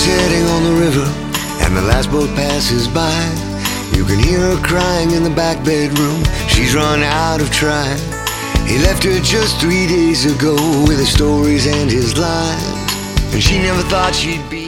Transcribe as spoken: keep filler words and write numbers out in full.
setting on the river, and the last boat passes by. You can hear her crying in the back bedroom. She's run out of trying. He left her just three days ago with his stories and his lies, and she never thought she'd be